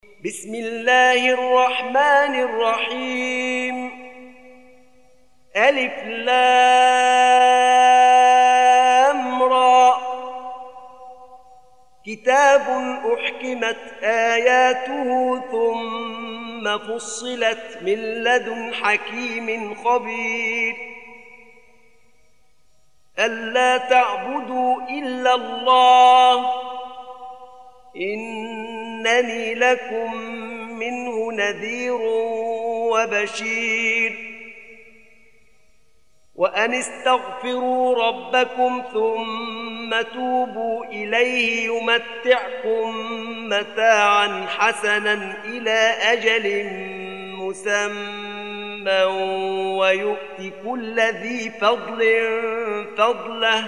بسم الله الرحمن الرحيم. ألف لام را. كتاب أحكمت آياته ثم فصلت من لدن حكيم خبير. ألا تعبدوا إلا الله إنني لكم منه نذير وبشير. وأن استغفروا ربكم ثم توبوا إليه يمتعكم متاعا حسنا إلى أجل مسمى ويؤت كل ذي فضل فضله.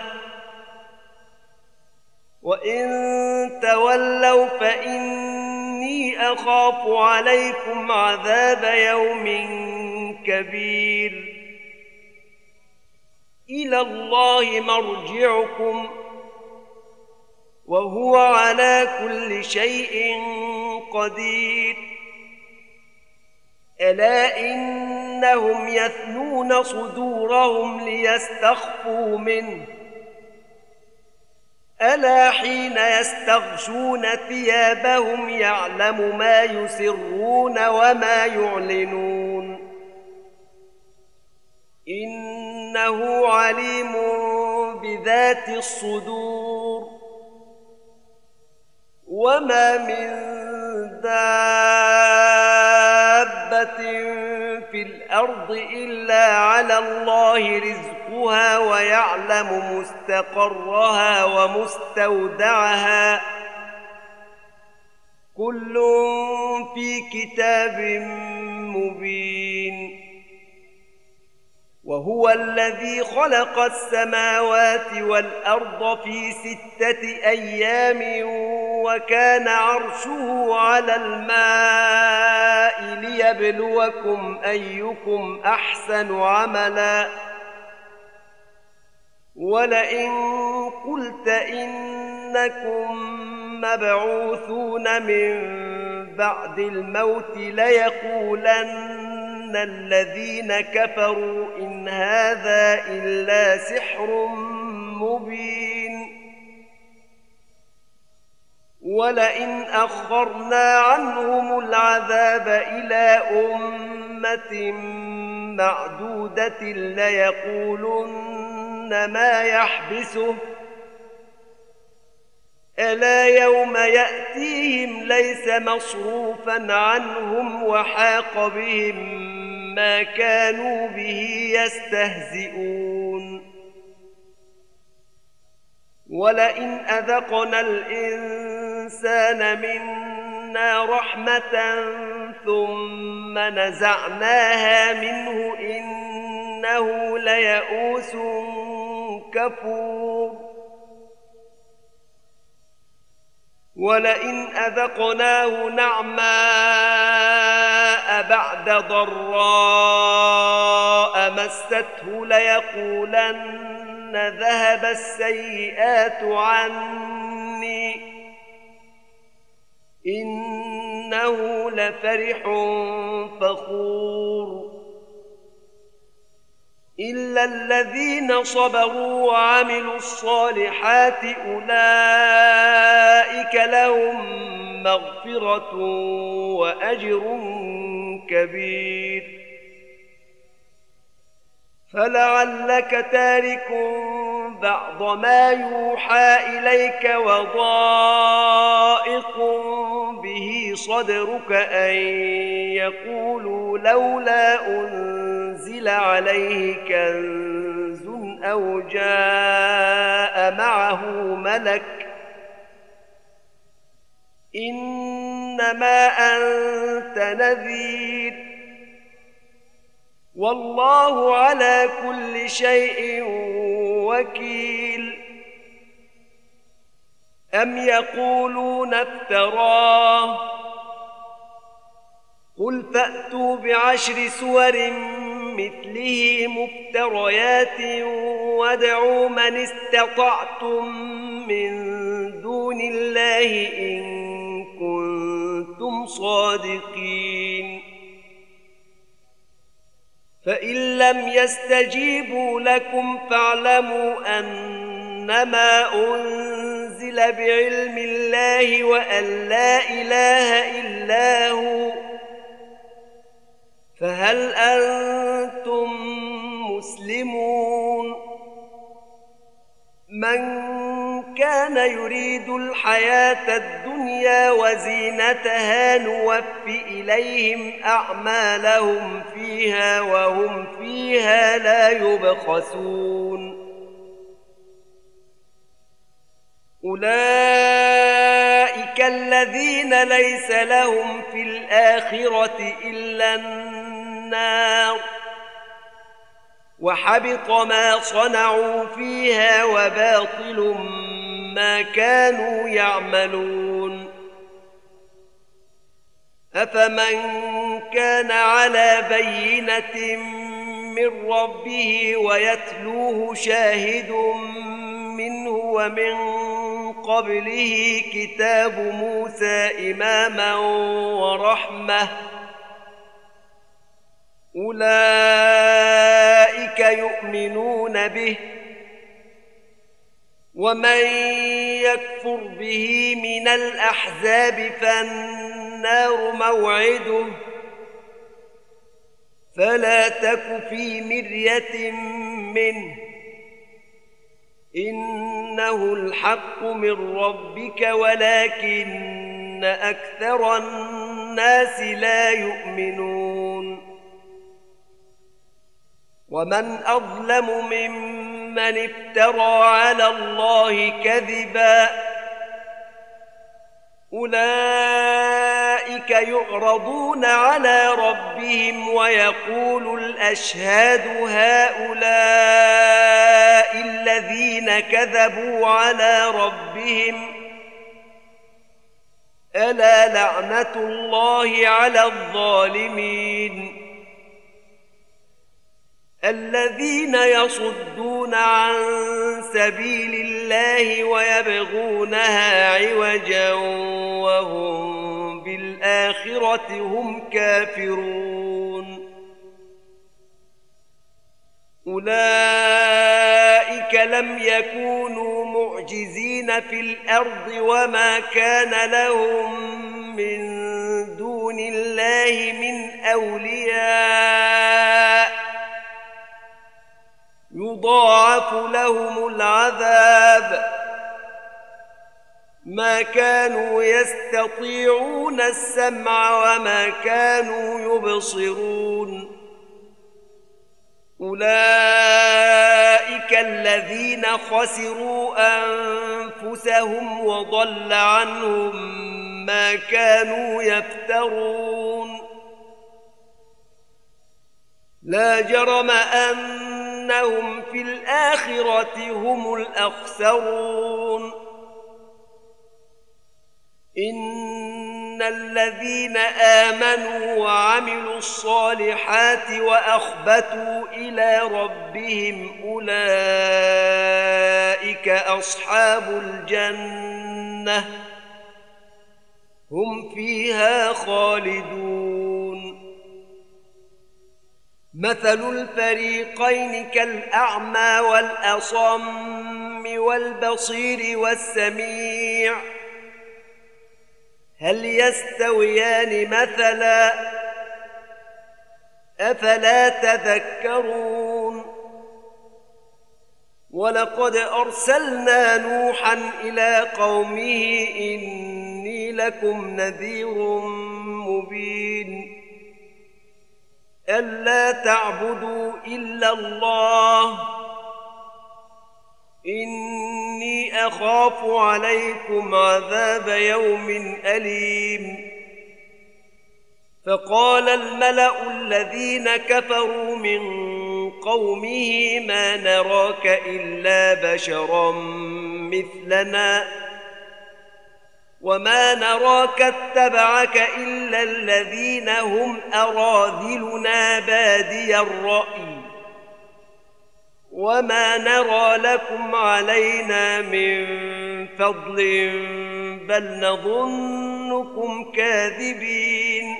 وإن تولوا فإني أخاف عليكم عذاب يوم كبير. إلى الله مرجعكم وهو على كل شيء قدير. ألا إنهم يثنون صدورهم ليستخفوا منه. ألا حين يستغشون ثيابهم يعلم ما يسرون وما يعلنون. إنه عليم بذات الصدور. وما من دابة في الأرض إلا على الله رزقها ويعلم مستقرها ومستودعها كل في كتاب مبين. وهو الذي خلق السماوات والأرض في 6 أيام وكان عرشه على الماء ليبلوكم أيكم أحسن عملا. ولئن قلت إنكم مبعوثون من بعد الموت ليقولن الذين كفروا إن هذا إلا سحر مبين. ولئن أخرنا عنهم العذاب إلى أمة معدودة ليقولن ما يحبسه. ألا يوم يأتيهم ليس مصروفا عنهم وحاق بهم ما كانوا به يستهزئون. ولئن أذقنا الإنسان منا رحمة ثم نزعناها منه إنه ليئوس كفور. ولئن أذقناه نعماء بعد ضراء مسته ليقولن ذهب السيئات عني إنه لفرح فخور. إلا الذين صبروا وعملوا الصالحات أولئك لهم مغفرة وأجر كبير. فلعلك تارك بعض ما يوحى إليك وضائق به صدرك أن يقولوا لولا أنزل عليه كنز أو جاء معه ملك إنما أنت نذير والله على كل شيء وكيل. أم يقولون افتراه قل فأتوا ب10 سور مثله مفتريات وادعوا من استطعتم من دون الله إن كنتم صادقين. فإن لم يستجيبوا لكم فاعلموا أنما أنزل بعلم الله وأن لا إله إلا هو، فهل أنتم مسلمون؟ من كان يريد الحياة الدنيا وزينتها نوف إليهم أعمالهم فيها وهم فيها لا يبخسون. أولئك الذين ليس لهم في الآخرة إلا النار، وحبط ما صنعوا فيها وباطل ما كانوا يعملون. أفمن كان على بينة من ربه ويتلوه شاهد منه ومن قبله كتاب موسى إماما ورحمة، أولئك يؤمنون به، ومن يكفر به من الأحزاب فالنار موعده، فلا تك في مرية منه، إنه الحق من ربك ولكن أكثر الناس لا يؤمنون. ومن أظلم ممن افترى على الله كذبا، أولئك يعرضون على ربهم ويقول الأشهاد هؤلاء الذين كذبوا على ربهم، ألا لعنة الله على الظالمين. الذين يصدون عن سبيل الله ويبغونها عوجا وهم بالآخرة هم كافرون. أولئك لم يكونوا معجزين في الأرض وما كان لهم من دون الله من أولياء، يضاعف لهم العذاب، ما كانوا يستطيعون السمع وما كانوا يبصرون. أولئك الذين خسروا أنفسهم وضل عنهم ما كانوا يفترون. لا جرم أنهم في الآخرة هم الأخسرون. إن الذين آمنوا وعملوا الصالحات وأخبتوا إلى ربهم أولئك أصحاب الجنة، هم فيها خالدون. مثل الفريقين كالأعمى والأصم والبصير والسميع، هل يستويان مثلا؟ أفلا تذكرون؟ ولقد أرسلنا نوحا إلى قومه إني لكم نذير مبين، ألا تعبدوا إلا الله، إني أخاف عليكم عذاب يوم أليم. فقال الملأ الذين كفروا من قومه ما نراك إلا بشرا مثلنا وما نراك اتبعك إلا الذين هم أراذلنا بادي الرأي وما نرى لكم علينا من فضل بل نظنكم كاذبين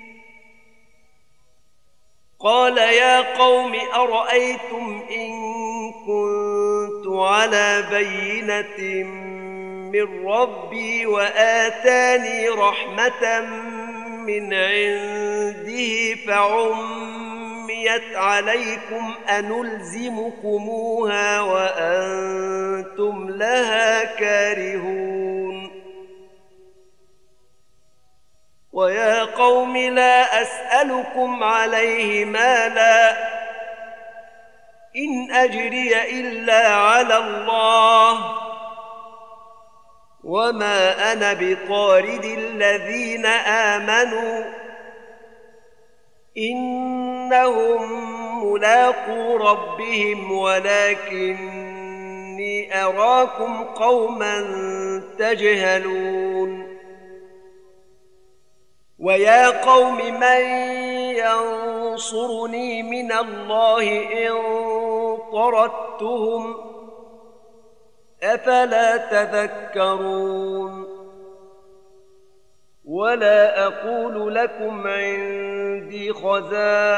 قال يا قوم أرأيتم إن كنت على بينة من ربي وآتاني رحمة من عنده فعميت عليكم أنلزمكموها وأنتم لها كارهون ويا قوم لا أسألكم عليه مالا إن أجري إلا على الله وما أنا بطارد الذين آمنوا إنهم ملاقو ربهم ولكني أراكم قوما تجهلون ويا قوم من ينصرني من الله إن طردتهم أفلا تذكرون ولا أقول لكم عندي خزائن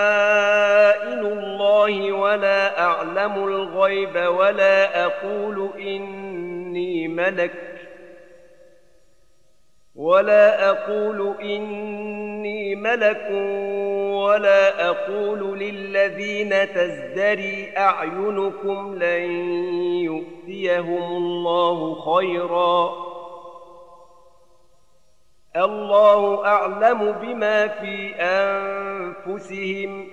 الله ولا أعلم الغيب ولا أقول إني ملك ولا أقول للذين تزدري أعينكم لن يؤتيهم الله خيرا الله أعلم بما في أنفسهم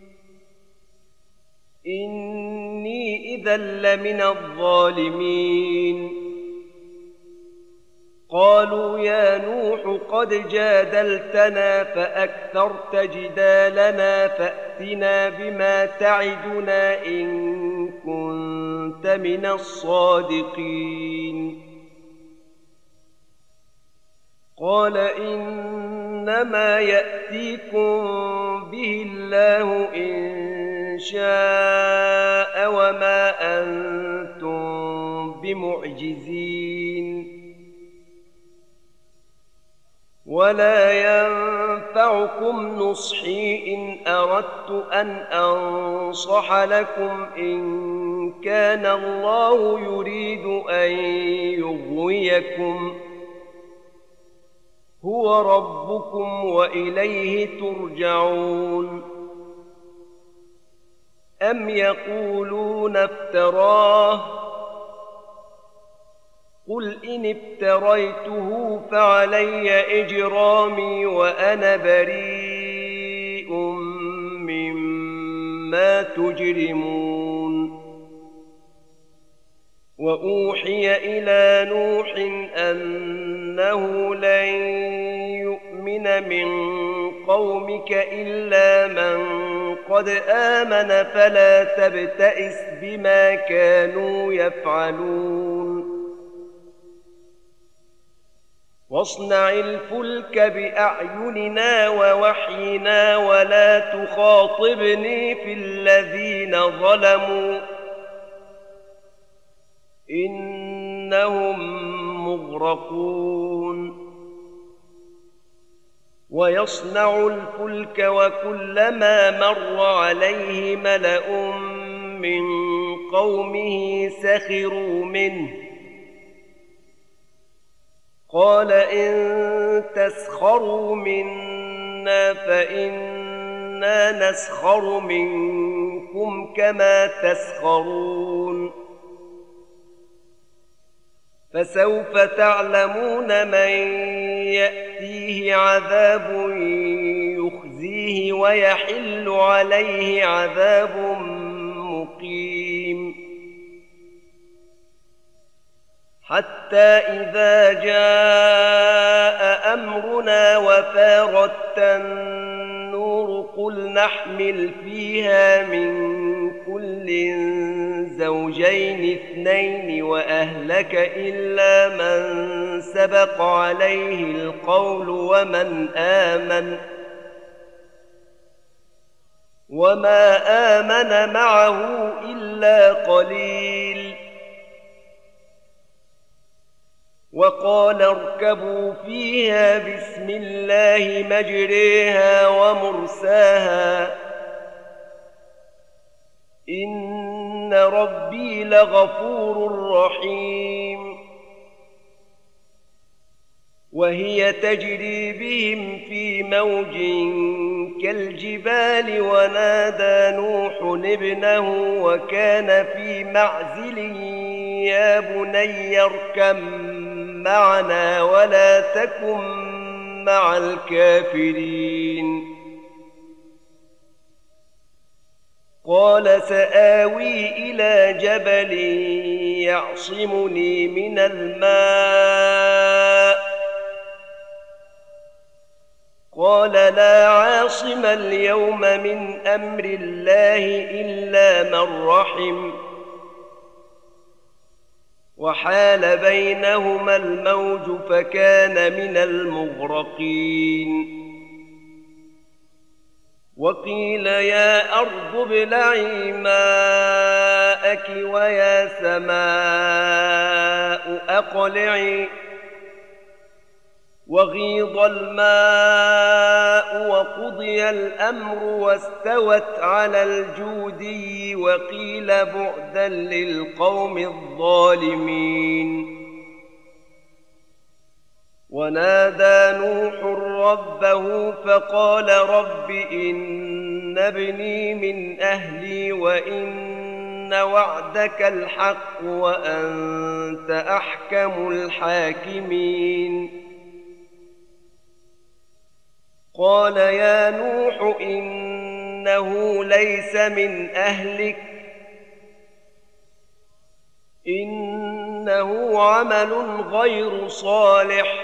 إني إذا لمن الظالمين قالوا يا نوح قد جادلتنا فأكثرت جدالنا فأتنا بما تعدنا إن كنت من الصادقين قال إنما يأتيكم به الله إن شاء وما أنتم بمعجزين ولا ينفعكم نصحي إن أردت أن أنصح لكم إن كان الله يريد أن يغويكم هو ربكم وإليه ترجعون أم يقولون افتراه قل إن افتريته فعلي إجرامي وأنا بريء مما تجرمون وأوحي إلى نوح أنه لن يؤمن من قومك إلا من قد آمن فلا تبتئس بما كانوا يفعلون واصنع الفلك بأعيننا ووحينا ولا تخاطبني في الذين ظلموا إنهم مغرقون ويصنع الفلك وكلما مر عليه ملأ من قومه سخروا منه قال إن تسخروا منا فإنا نسخر منكم كما تسخرون فسوف تعلمون من يأتيه عذاب يخزيه ويحل عليه عذاب مقيم حتى إذا جاء أمرنا وفارت النور قل نحمل فيها من كل زوجين اثنين وأهلك إلا من سبق عليه القول وما آمن معه إلا قليل وقال اركبوا فيها بسم الله مجريها ومرساها إن ربي لغفور رحيم. وهي تجري بهم في موج كالجبال ونادى نوح ابنه وكان في معزل يا بني اركب معنا ولا تكن مع الكافرين. قال سآوي إلى جبل يعصمني من الماء قال لا عاصم اليوم من أمر الله إلا من رحم وحال بينهما الموج فكان من المغرقين. وقيل يا أرض ابلعي ماءك ويا سماء أقلعي وغيض الماء وقضي الأمر واستوت على الجودي وقيل بعدا للقوم الظالمين. ونادى نوح ربه فقال رب إن ابني من أهلي وإن وعدك الحق وأنت أحكم الحاكمين. قال يا نوح إنه ليس من أهلك إنه عمل غير صالح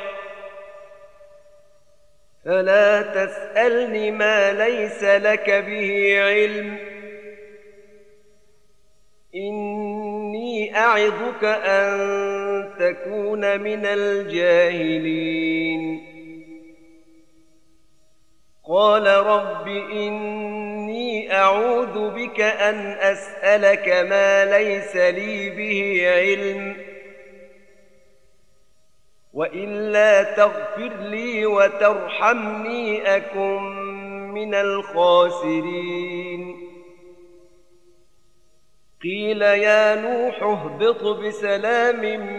فلا تسألني ما ليس لك به علم إني أعظك أن تكون من الجاهلين. قال رب إني أعوذ بك أن أسألك ما ليس لي به علم وإلا تغفر لي وترحمني أكن من الخاسرين. قيل يا نوح اهبط بسلام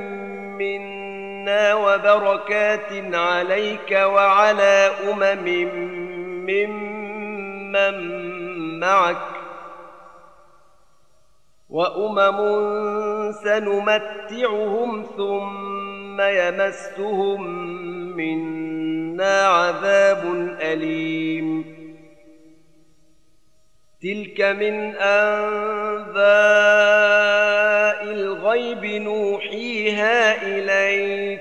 منا وبركات عليك وعلى ممن معك وأمم سنمتعهم ثم يمسهم منا عذاب أليم. تلك من أنباء الغيب نوحيها إليك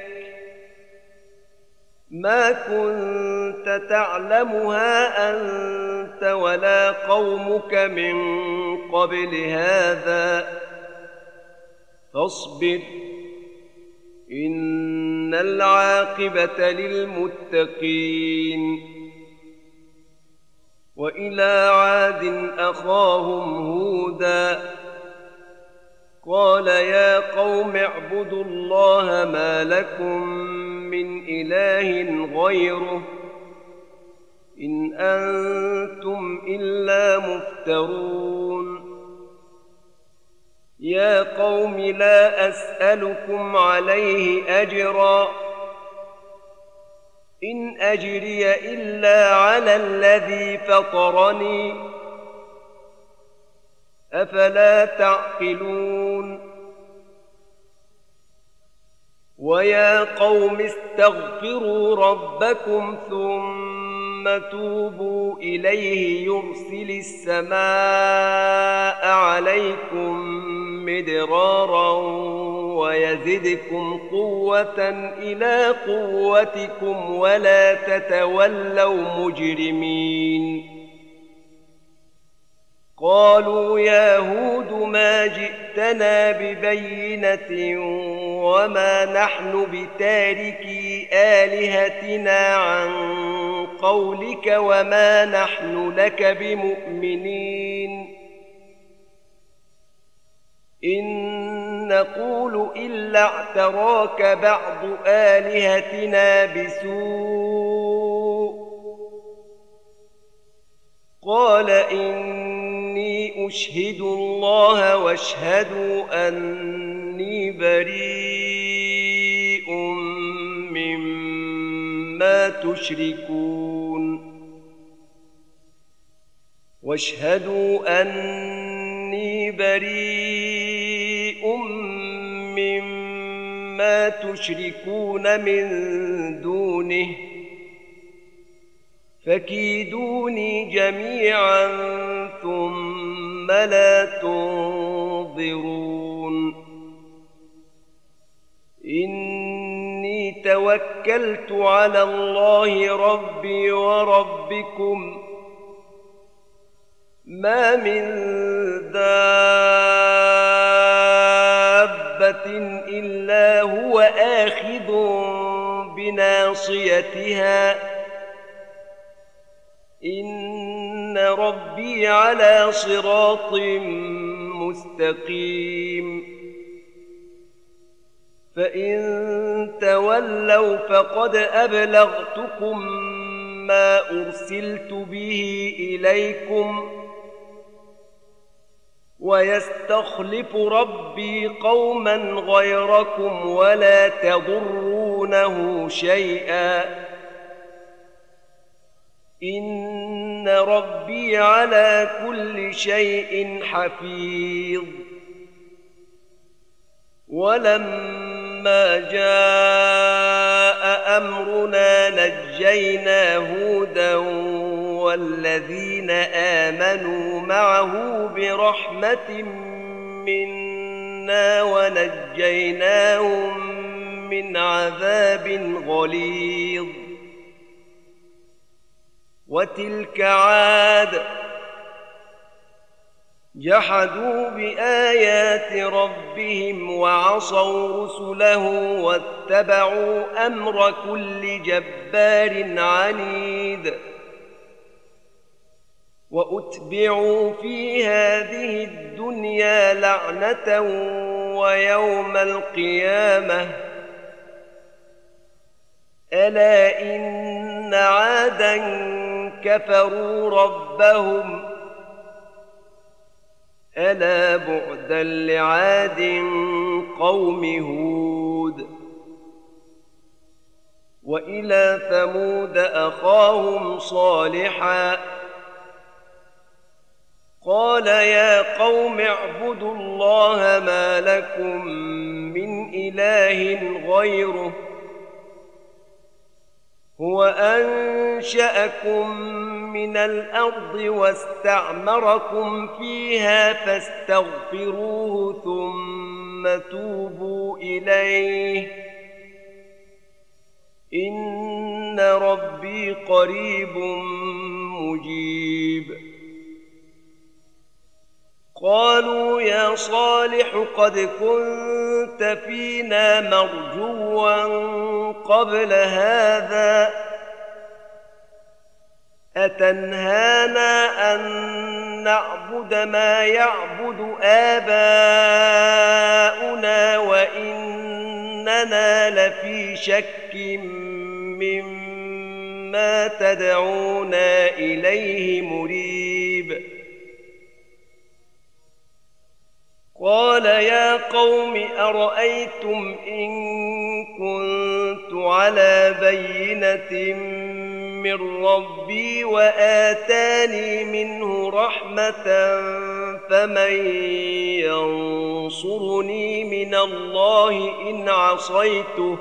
ما كنت تعلمها أنت ولا قومك من قبل هذا فاصبر إن العاقبة للمتقين. وإلى عاد أخاهم هودا قال يا قوم اعبدوا الله ما لكم من إله غيره إن أنتم إلا مفترون. يا قوم لا أسألكم عليه أجرا إن أجري إلا على الذي فطرني أفلا تعقلون. ويا قوم استغفروا ربكم ثم توبوا إليه يرسل السماء عليكم مدرارا ويزدكم قوة إلى قوتكم ولا تتولوا مجرمين. قالوا يا هود ما جئتنا ببينة وما نحن بتاركي آلهتنا عن قولك وما نحن لك بمؤمنين إن نقول إلا اعتراك بعض آلهتنا بسوء قال إني أشهد الله واشهدوا أني بريء مما تشركون واشهدوا أني بريء مما تشركون من دونه فكيدوني جميعا ثم لا تنظرون إني توكلت على الله ربي وربكم ما من دابة إلا هو آخذ بناصيتها إن ربي على صراط مستقيم فإن تولوا فقد أبلغتكم ما أرسلت به إليكم ويستخلف ربي قوما غيركم ولا تضرونه شيئا إن ربي على كل شيء حفيظ ولما جاء أمرنا نجينا هودا والذين آمنوا معه برحمة منا ونجيناهم من عذاب غليظ وتلك عاد جحدوا بآيات ربهم وعصوا رسله واتبعوا أمر كل جبار عنيد وأتبعوا في هذه الدنيا لعنة ويوم القيامة ألا إن عادا كفروا ربهم ألا بعدا لعاد قوم هود وإلى ثمود أخاهم صالحا قال يا قوم اعبدوا الله ما لكم من إله غيره هو أنشأكم من الأرض واستعمركم فيها فاستغفروه ثم توبوا إليه إن ربي قريب مجيب قالوا يا صالح قد كنت فينا مرجوا قبل هذا أتنهانا أن نعبد ما يعبد آباؤنا وإننا لفي شك مما تدعونا إليه مريب قال يا قوم أرأيتم إن كنت على بينة من ربي وآتاني منه رحمة فمن ينصرني من الله إن عصيته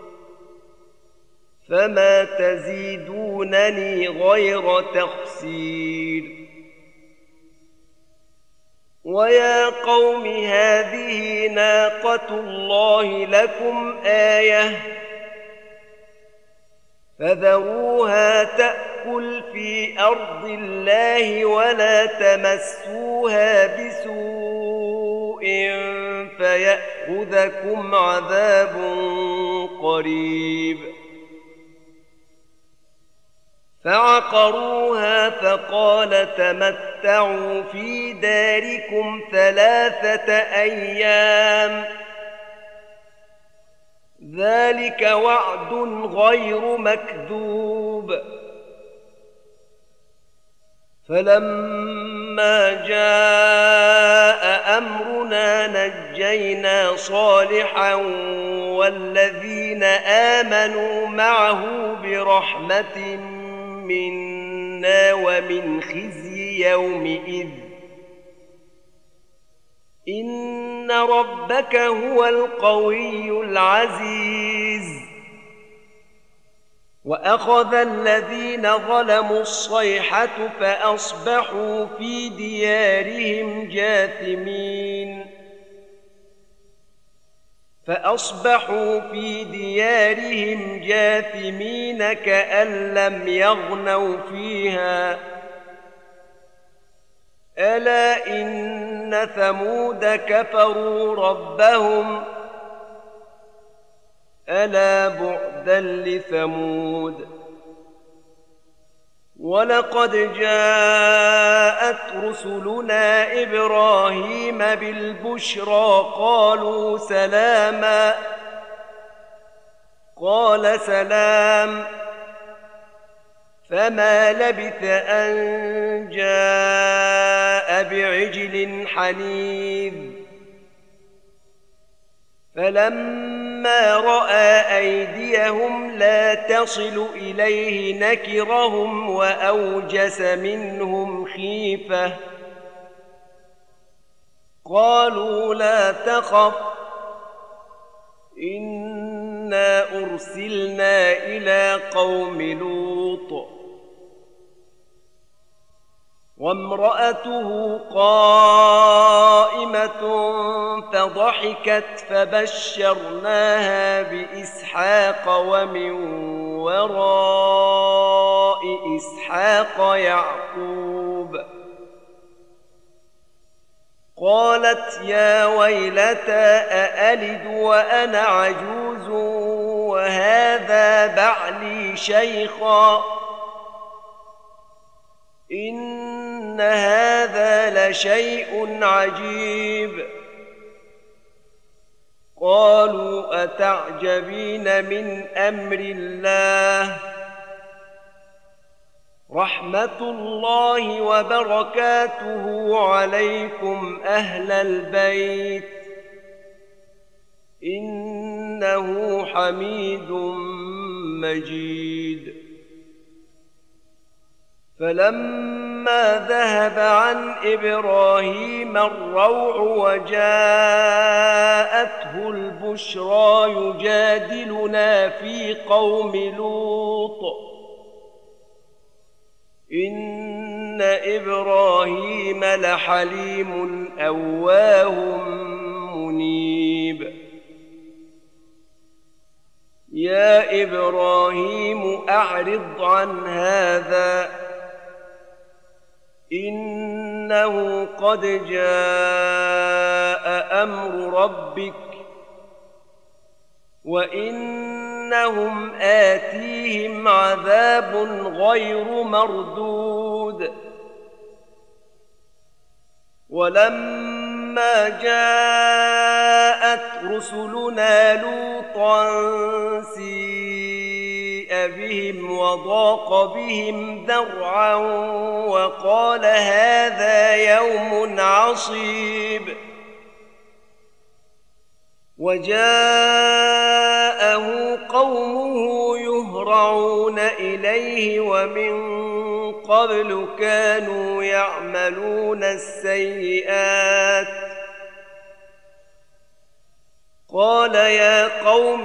فما تزيدونني غير تخسير ويا قوم هذه ناقة الله لكم آية فذروها تأكل في أرض الله ولا تمسوها بسوء فيأخذكم عذاب قريب فعقروها فقال تمتعوا في داركم 3 أيام ذلك وعد غير مكذوب. فلما جاء أمرنا نجينا صالحا والذين آمنوا معه برحمة منا ومن خزي يومئذ إن ربك هو القوي العزيز. وأخذ الذين ظلموا الصيحة فأصبحوا في ديارهم جاثمين كأن لم يغنوا فيها ألا إن ثمود كفروا ربهم ألا بعدا لثمود. ولقد جاءت رسلنا إبراهيم بالبشرى قالوا سلاما قال سلام فما لبث أن جاء بعجل حنيذ. فلما رأى أيديهم لا تصل إليه نكرهم وأوجس منهم خيفة قالوا لا تخف إنا أرسلنا إلى قوم لوط وامرأته قائمة فضحكت فبشرناها بإسحاق ومن وراء إسحاق يعقوب. قالت يا ويلتى أألد وأنا عجوز وهذا بعلي شيخا إن هذا لشيء عجيب. قالوا أتعجبين من أمر الله رحمة الله وبركاته عليكم أهل البيت إنه حميد مجيد. فلما ذهب عن إبراهيم الروع وجاءته البشرى يجادلنا في قوم لوط إن إبراهيم لحليم أواه منيب. يا إبراهيم أعرض عن هذا إنه قد جاء أمر ربك وإنهم آتيهم عذاب غير مردود. ولما جاءت رسلنا لوطا سيء بهم وضاق بهم ذرعا وقال هذا يوم عصيب. وجاءه قومه يهرعون إليه ومن قبل كانوا يعملون السيئات قال يا قوم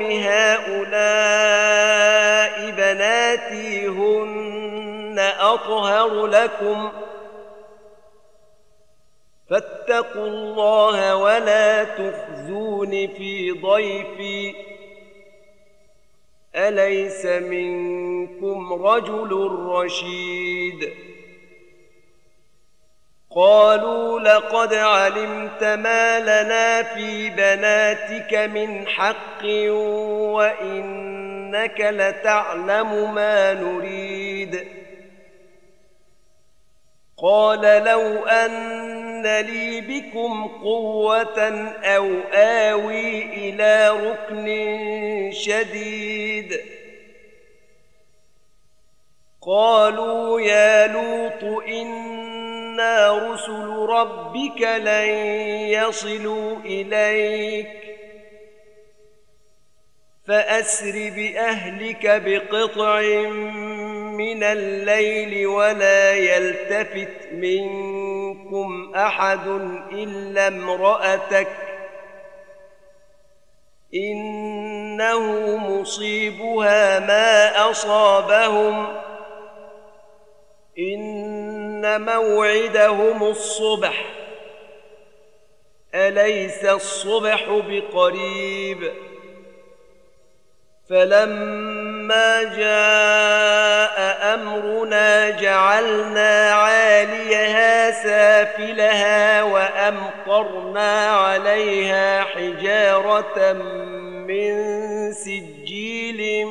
هؤلاء بناتي هن أطهر لكم فاتقوا الله ولا تخزون في ضيفي أليس منكم رجل رشيد. قالوا لقد علمت ما لنا في بناتك من حق وإنك لتعلم ما نريد قال لو أن لي بكم قوة أو آوي إلى ركن شديد. قالوا يا لوط إنا رسل ربك لن يصلوا إليك فأسر بأهلك بقطع من الليل ولا يلتفت منكم أحد إلا امرأتك إنه مصيبها ما أصابهم إن موعدهم الصبح أليس الصبح بقريب. فلما جاء أمرنا جعلنا عاليها سافلها وأمطرنا عليها حجارة من سجيل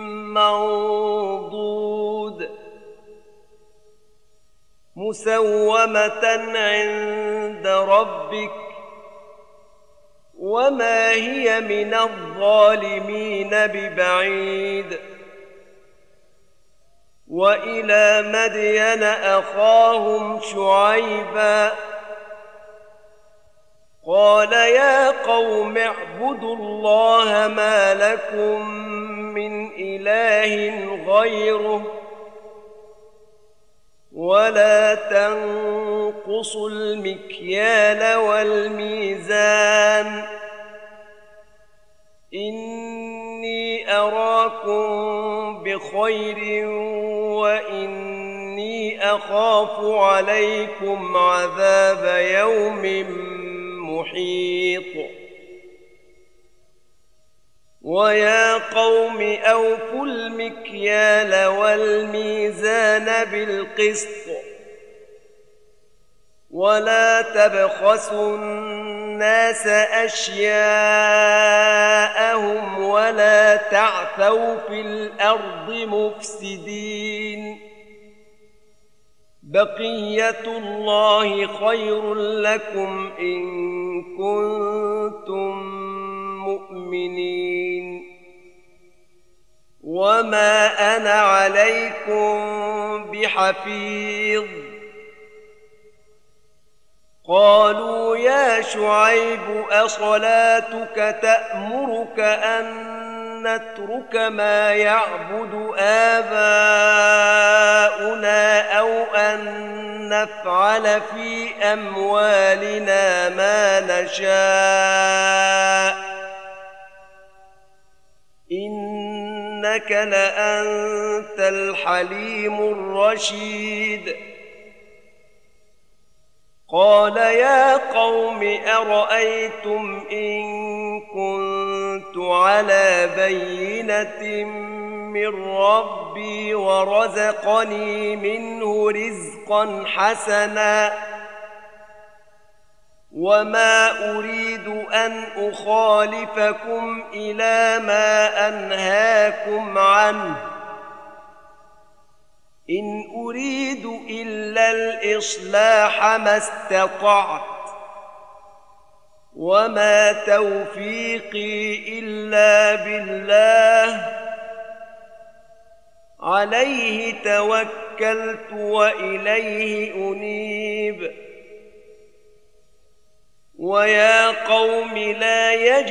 منضود مسومة عند ربك وما هي من الظالمين ببعيد. وإلى مدين أخاهم شعيبا قال يا قوم اعبدوا الله ما لكم من إله غيره ولا تنقصوا المكيال والميزان إني أراكم بخير وإني أخاف عليكم عذاب يوم محيط. ويا قوم أوفوا المكيال والميزان بالقسط ولا تبخسوا الناس أشياءهم ولا تعثوا في الأرض مفسدين. بقية الله خير لكم إن كنتم مؤمنين وما أنا عليكم بحفيظ. قالوا يا شعيب أصلاتك تأمرك أن نترك ما يعبد آباؤنا أو أن نفعل في أموالنا ما نشاء إنك لأنت الحليم الرشيد. قال يا قوم أرأيتم إن كنت على بينة من ربي ورزقني منه رزقا حسنا وما أريد أن أخالفكم إلى ما أنهاكم عنه إن أريد إلا الإصلاح ما استطعت وما توفيقي إلا بالله عليه توكلت وإليه أنيب. ويا قوم لا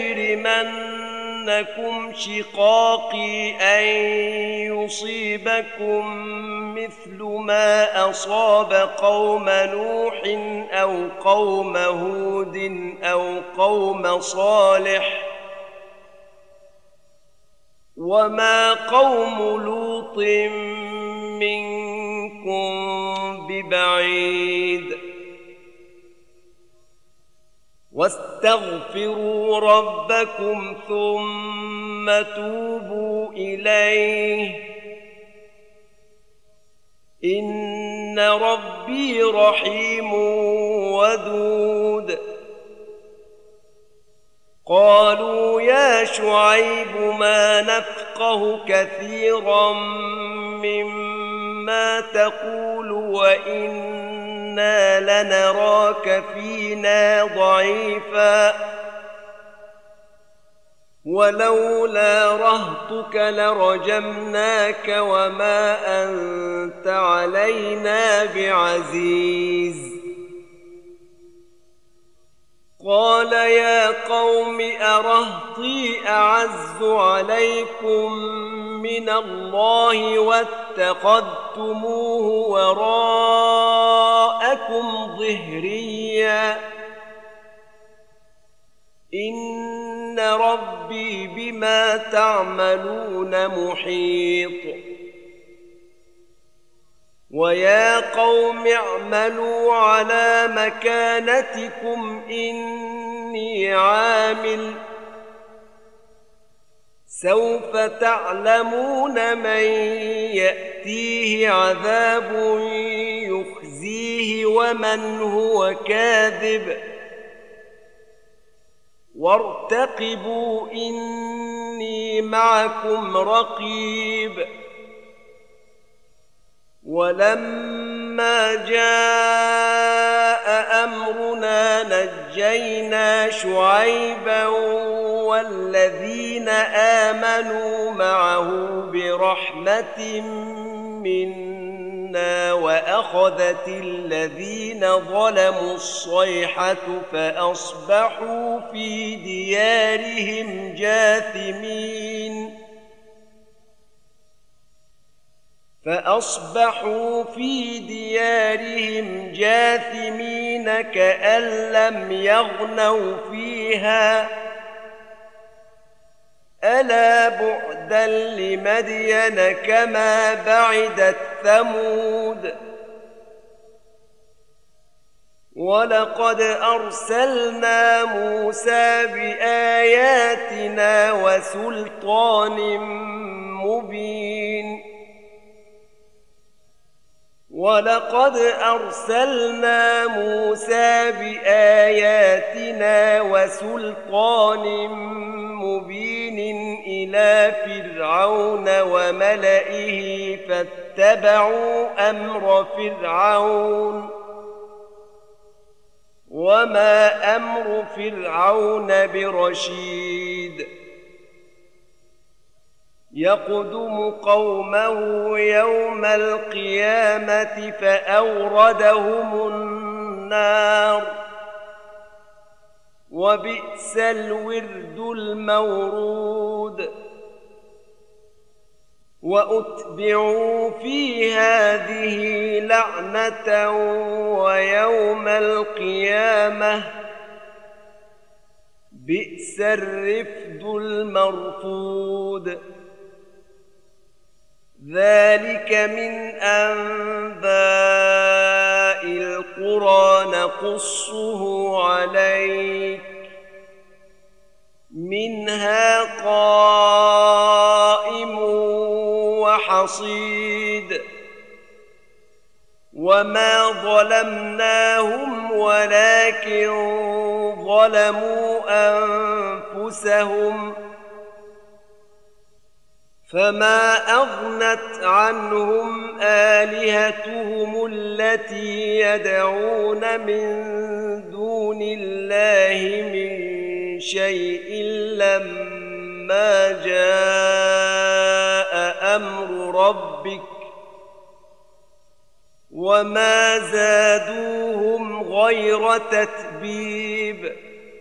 يجرمنكم شقاقي أن يصيبكم مثل ما أصاب قوم نوح أو قوم هود أو قوم صالح وما قوم لوط منكم ببعيد. واستغفروا ربكم ثم توبوا إليه إن ربي رحيم ودود. قالوا يا شعيب ما نفقه كثيرا مما تقول وإنا إنا لنراك فينا ضعيفا ولولا رهطك لرجمناك وما أنت علينا بعزيز. قال يا قوم أرهطي أعز عليكم من الله واتخذتموه وراءكم ظهريا إن ربي بما تعملون محيط. ويا قوم اعملوا على مكانتكم إني عامل سوف تعلمون من يأتيه عذاب يخزيه ومن هو كاذب وارتقبوا إني معكم رقيب. ولما جاء أمرنا نجينا شعيبا والذين آمنوا معه برحمة منا وأخذت الذين ظلموا الصيحة فأصبحوا في ديارهم جاثمين كأن لم يغنوا فيها ألا بعدا لمدين كما بعدت ثمود. ولقد أرسلنا موسى بآياتنا وسلطان مبين إلى فرعون وملئه فاتبعوا أمر فرعون وما أمر فرعون برشيد. يقدم قومه يوم القيامة فأوردهم النار وبئس الورد المورود. وأتبعوا في هذه لعنة ويوم القيامة بئس الرفد المرفود. ذلك من أنباء القرى نقصه عليك منها قائم وحصيد. وما ظلمناهم ولكن ظلموا أنفسهم فما أغنت عنهم آلهتهم التي يدعون من دون الله من شيء لما جاء أمر ربك وما زادوهم غير تتبيب.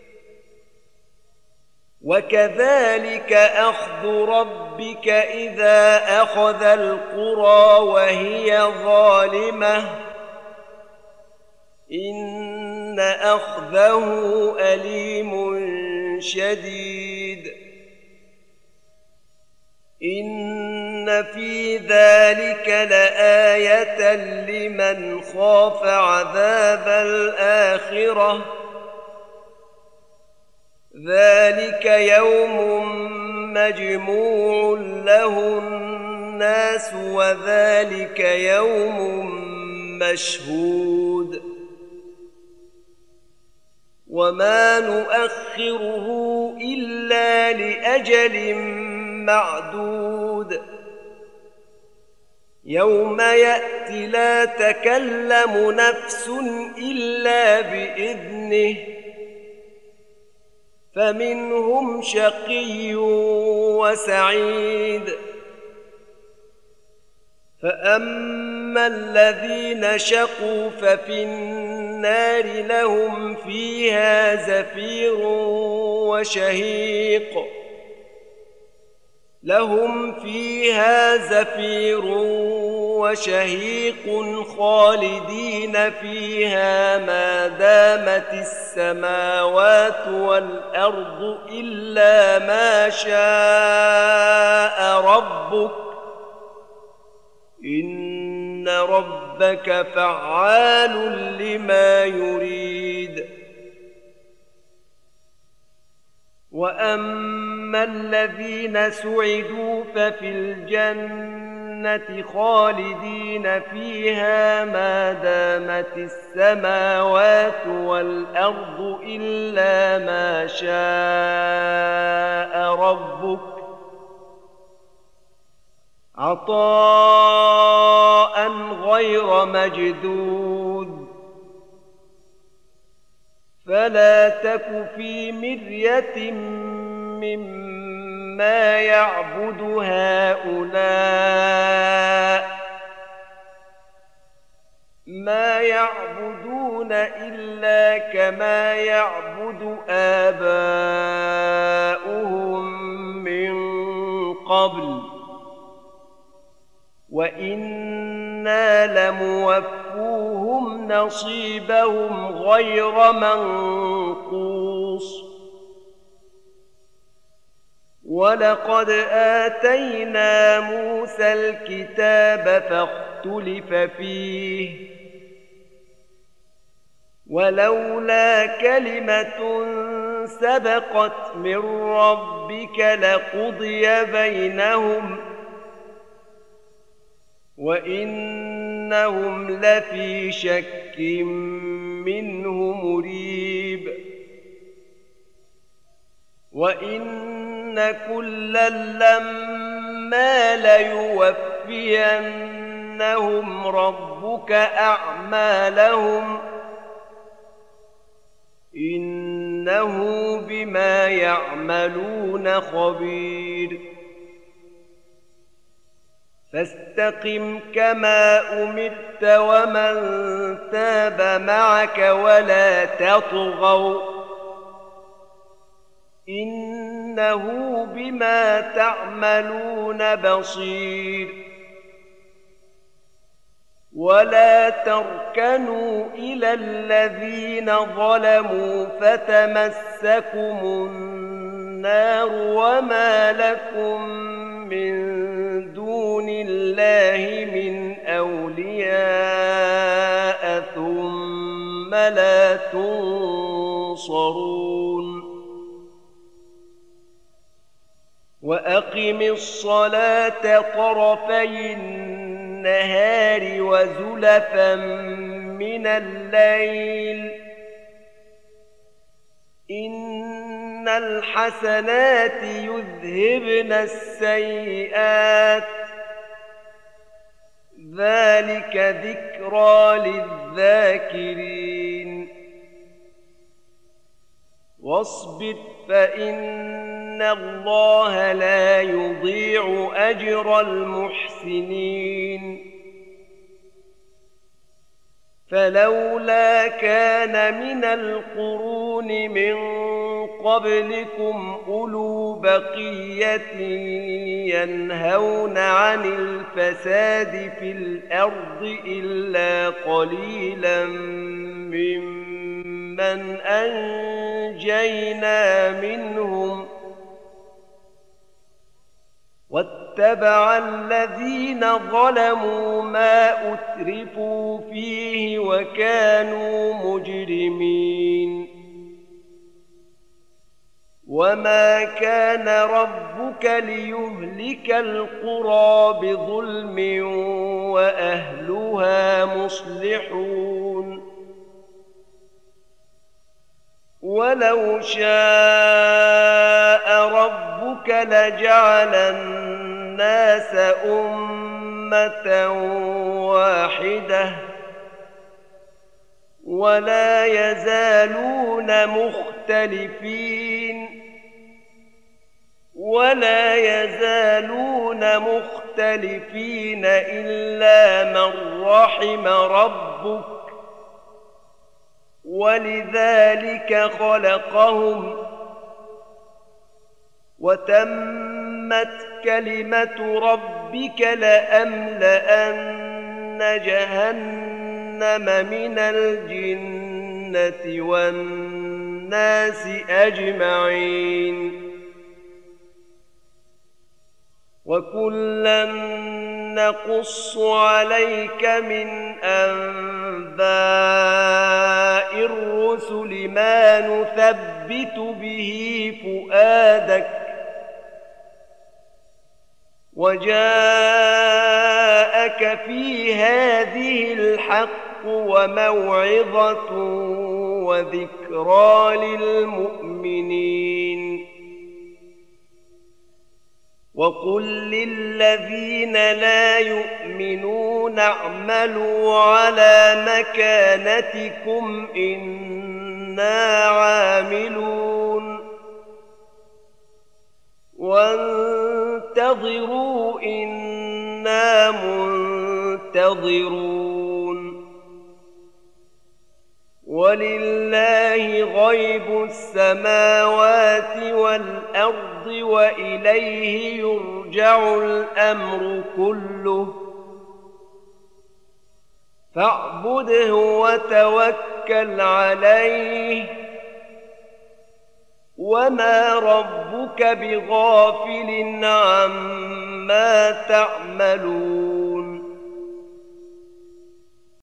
وكذلك أخذ ربك إذا أخذ القرى وهي ظالمة إن أخذه أليم شديد. إن في ذلك لآية لمن خاف عذاب الآخرة ذلك يوم مجموع له الناس وذلك يوم مشهود. وما نؤخره إلا لأجل معدود يوم يأتي لا تكلم نفس إلا بإذنه فمنهم شقي وسعيد فأما الذين شقوا ففي النار لهم فيها زفير وشهيق خالدين فيها ما دامت السماوات والأرض إلا ما شاء ربك إن ربك فعال لما يريد وأما الذين سعدوا ففي الجنة خالدين فيها ما دامت السماوات والأرض إلا ما شاء ربك عطاء غير مجدود فلا تك في مرية مما يعبد هؤلاء ما يعبدون إلا كما يعبد آباؤهم من قبل وإنا لموفوهم نصيبهم غير منقوص ولقد آتينا موسى الكتاب فاختلف فيه ولولا كلمة سبقت من ربك لقضي بينهم وإنهم لفي شك منه مريب وإن كلا لما ليوفينهم ربك أعمالهم إنه بما يعملون خبير فاستقم كما أمرت ومن تاب معك ولا تطغوا إنه بما تعملون بصير ولا تركنوا إلى الذين ظلموا فتمسكم النار وما لكم من دون الله من أولياء ثم لا تنصرون وأقم الصلاة طرفي النهار وزلفا من الليل إن الحسنات يذهبن السيئات ذلك ذكرى للذاكرين واصبر فإن الله لا يضيع أجر المحسنين فلولا كان من القرون من قبلكم أولو بقية ينهون عن الفساد في الأرض إلا قليلا ممن أنجينا منهم واتبع الذين ظلموا ما أترفوا فيه وكانوا مجرمين وما كان ربك ليهلك القرى بظلم وأهلها مصلحون ولو شاء ربك لجعل الناس أمة أمة واحدة ولا يزالون مختلفين إلا من رحم ربك ولذلك خلقهم وتمت كلمة ربك لأملأن جهنم من الجنة والناس أجمعين وكلا نقص عليك من أنباء الرسل ما نثبت به فؤادك وجاءك في هذه الحق وموعظة وذكرى للمؤمنين وقل للذين لا يؤمنون اعملوا على مكانتكم إنا عاملون وانتظروا إنا منتظرون ولله غيب السماوات والأرض وإليه يرجع الأمر كله فاعبده وتوكل عليه وما ربك بغافل عما تعملون